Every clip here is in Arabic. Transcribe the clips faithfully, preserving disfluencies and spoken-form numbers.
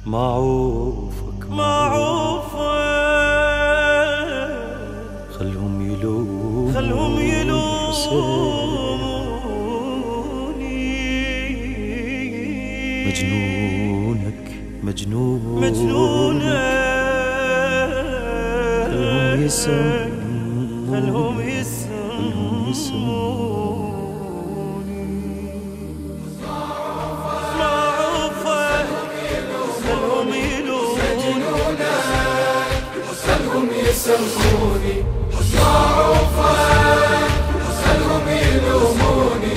معروفك معروفك خلهم يلومون خلهم يلوموني مجنونك مجنون مجنونك خلهم يسمون خلهم يسمون يسموني معروفك خلهم يلوموني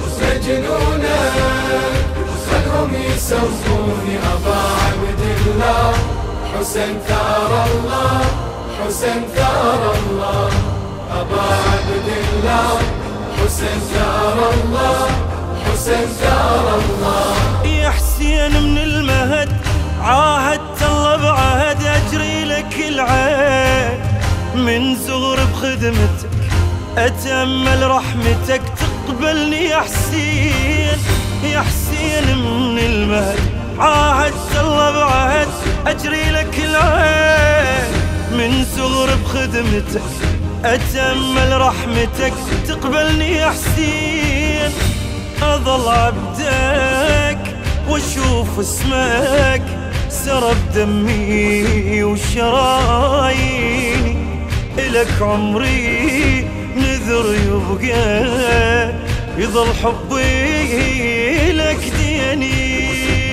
مجنونك خلهم يسموني أبا عبد الله حسين ثار الله حسين ثار الله أبا عبد الله حسين ثار الله حسين ثار الله يا حسين من المهد عاهدت الله بعهد أجري لك العين من صغر بخدمتك أتأمل رحمتك تقبلني يا حسين يا حسين من المهد عاهدت الله بعهد أجري لك العين من صغر بخدمتك أتأمل رحمتك تقبلني يا حسين أظل عبدك واشوف اسمك سرب دمي وشراييني إلك عمري نذر يبقى يظل حبي لك ديني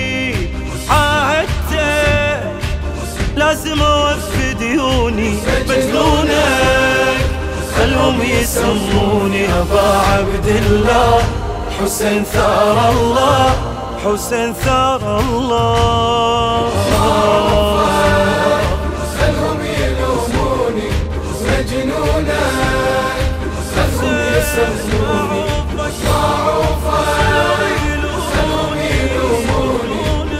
عاهدتك لازم أوفي ديوني مجنونك خلهم يسموني أبا عبد الله حسين ثار الله حسين ثار الله خلهم يلوموني مجنونك خلهم يسموني معروفك خلهم يلوموني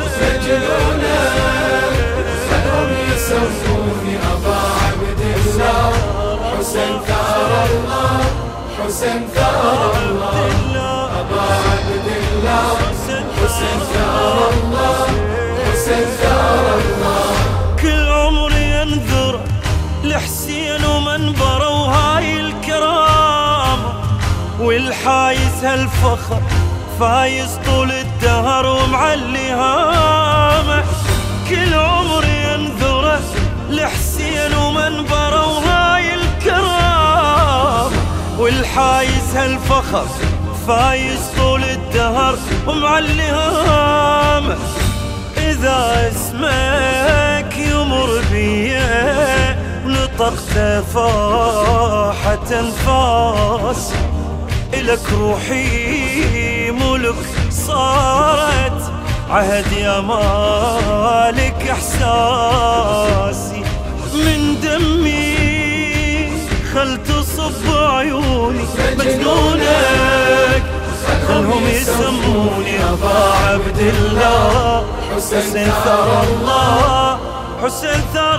مجنونك خلهم يسموني أبا عبد الله حسين ثار الله حسين ثار الله أبا عبد الله حسين ثار الله حسين ثار الله كل عمري انذر لحسين ومنبره وهاي الكرامة والحايز هالفخر فايز طول الدهر ومعلي هامه كل عمري انذره لحسين ومنبره وهاي الكرامة والحايز هالفخر فايز طول الدهر ومعلي هامه إذا اسمك يمر بيا نطقت فاحة أنفاس إلك روحي ملك صارت عهد يا مالك إحساسي من دمي خل تصب عيوني مجنونك خلهم يسموني أبا عبد الله حسين ثار الله حسين ثار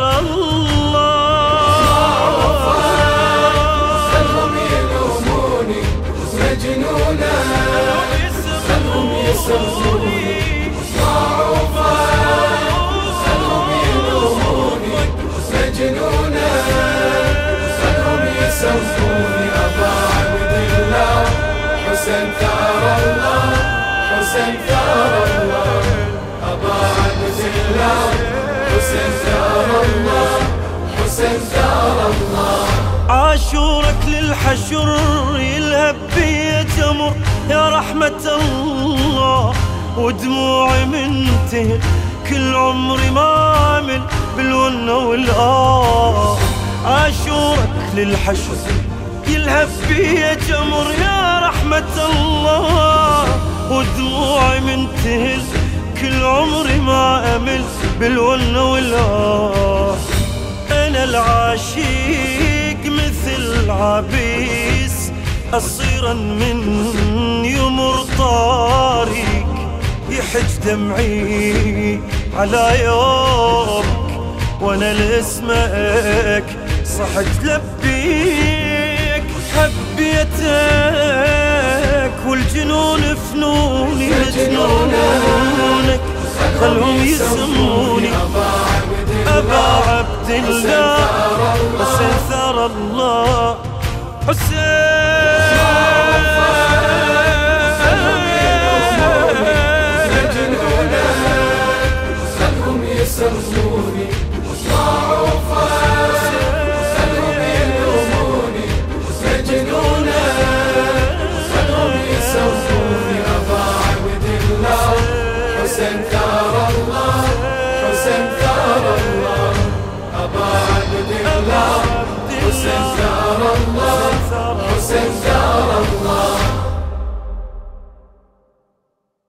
الله خلهم يلوموني مجنونك خلهم يسموني معروفك خلهم يلوموني مجنونك خلهم يسموني أبا عبد الله حسين ثار الله حسين ثار الله أبا عبد الله حسين ثار الله حسين ثار الله عاشورك للحشر يلهب بي تمر يا رحمة الله ودموعي منتهي كل عمري ما أمل بالون والآه عاشورك للحشر يلهب بي جمر يا رحمة الله ودموعي منتهل كل عمري ما أمل بالون والآه أنا العاشق مثل عبيس أصيرا من يمر طارق يحج دمعي على يومك وانا لاسمك صحت لبيك حبيتك والجنون فنوني مجنونك خلهم يسموني أبا عبد الله حسين ثار الله حسين